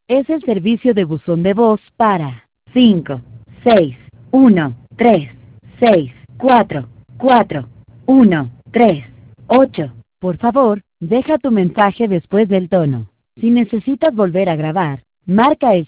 Es el servicio de buzón de voz para 5, 6, 1, 3, 6, 4, 4, 1, 3, 8. Por favor, deja tu mensaje después del tono. Si necesitas volver a grabar, marca el